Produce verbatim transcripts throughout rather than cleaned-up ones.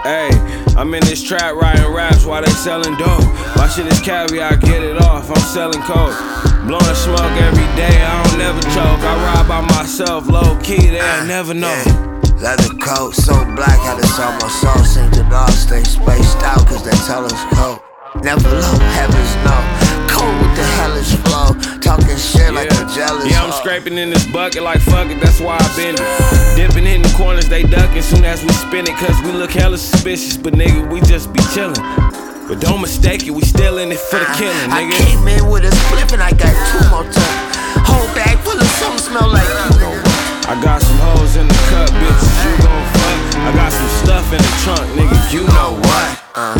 Hey, I'm in this trap writing raps while they selling dope. My shit is caviar, get it off, I'm selling coke. Blowing smoke every day, I don't never choke. I ride by myself, low key, they'll never know. Leather coat, so black, how this almost soul. Seem to all stay spaced out, cause they tell us cold. Never low, heavens no. Cold with the hellish flow. Talking shit yeah. like a jealous Yeah, I'm hoe. scraping in this bucket like fuck it, that's why I bend it. Dipping in the corners, they ducking soon as we spin it. Cause we look hella suspicious, but nigga, we just be chillin'. But don't mistake it, we still in it for the killing, nigga. I came in with a spliff and I got two more tons. Whole bag full of something smell like you know what. I got some hoes in the cup, bitches, you gon' fuck. I got some stuff in the trunk, nigga, you know what. Uh.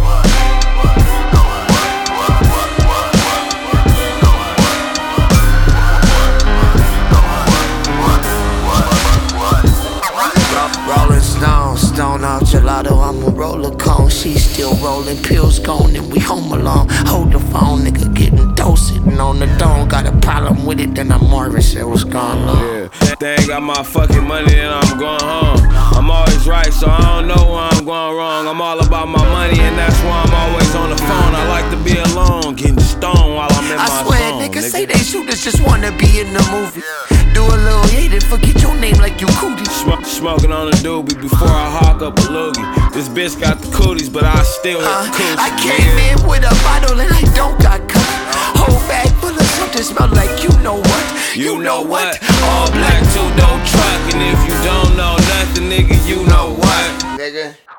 Rolling stone, stone out gelato, I'm a roller cone. She still rolling, pills gone, and we home alone. Hold the phone, nigga, getting dosed, sitting on the dome. Got a problem with it, then I'm Marvin said what's going on. Yeah, that thing got my fucking money, and I'm going home. I'm always right, so I don't know where I'm going wrong. I'm all about my money, and that's why I'm always on the phone. I like to be alone, getting stoned while I'm in I my swear, zone. niggas say they shooters just wanna be in the movie. Do a little hit and forget your name like you cootie. Sm smoking on a doobie before I hawk up a loogie. This bitch got the cooties, but I still hit uh, the coochie. I came in with a bottle and I don't got cut. Whole bag full of something smell like you know what. You, you know what? All black two-door truck, and if you don't know nothing, nigga, you know what, nigga.